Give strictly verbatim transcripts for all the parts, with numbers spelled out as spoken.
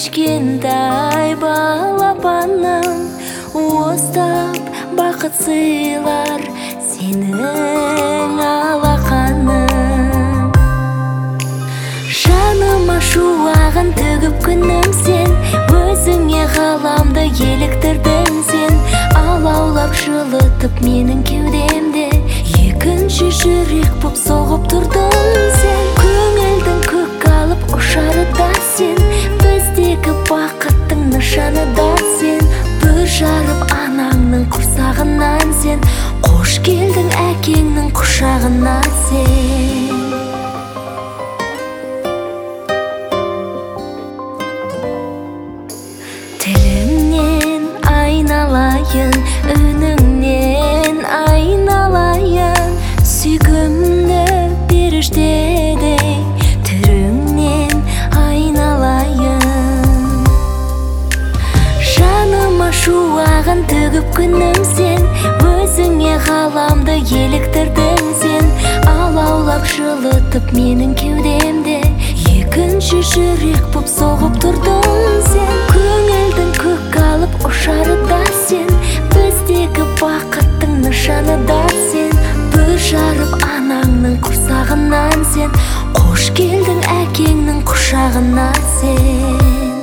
кішкентай балапаным, уыстап бақыт сыйлар сенің алақаның. Жаныма шуағын төгіп күнім сен, өзіңе ғаламды еліктірдің сен. Алаулап жылытып менің кеудемде, екінші жүрек боп соғып тұрдың сен. Көңілдің көк алып ұшары да сен, біздегі бақыттың нышаны да сен. Бүр жарып анаңның құрсағынан сен, қош келдің әкеңнің құшағына сен. Тіліңнен айналайын, үніңнен айналайын, сүйкімді періштедей түріңнен айналайын. Жаныма шуағын төгіп күнім сен, өзіңе ғаламды еліктірдің сен. Алаулап жылытып менің кеудемде, екінші жүрек боп соғып тұрдың сен. Көңілдің көк алып ұшары да сен, біздегі бақыттың нышаны да сен. Бүр жарып анаңның құрсағынан сен, қош келдің әкеңнің құшағына сен.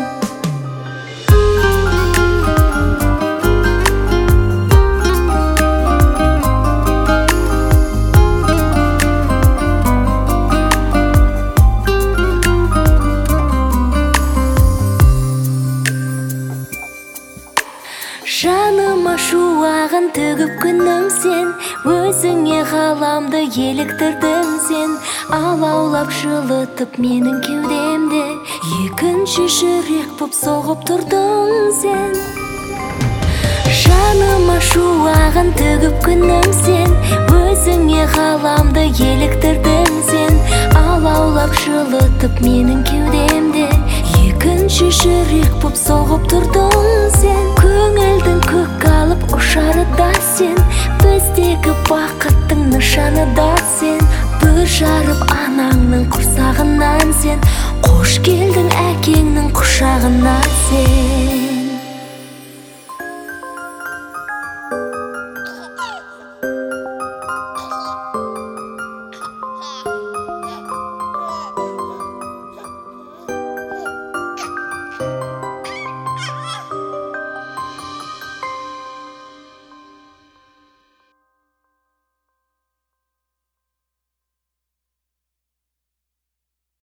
Жаныма шуағын төгіп күнім сен, өзіңе ғаламды еліктірдің сен. Алаулап жылытып менің кеудемде, екінші жүрек боп соғып тұрдың сен. Жаныма шуағын төгіп күнім сен, өзіңе ғаламды еліктірдің сен. Алаулап жылытып менің кеудемде, екінші жүрек боп соғып тұрдың сен. Көңілдің көк алып ұшары да сен, біздегі бақыттың нышаны да сен. Бүр жарып анаңның құрсағынан сен, қош келдің әкеңнің құшағына сен.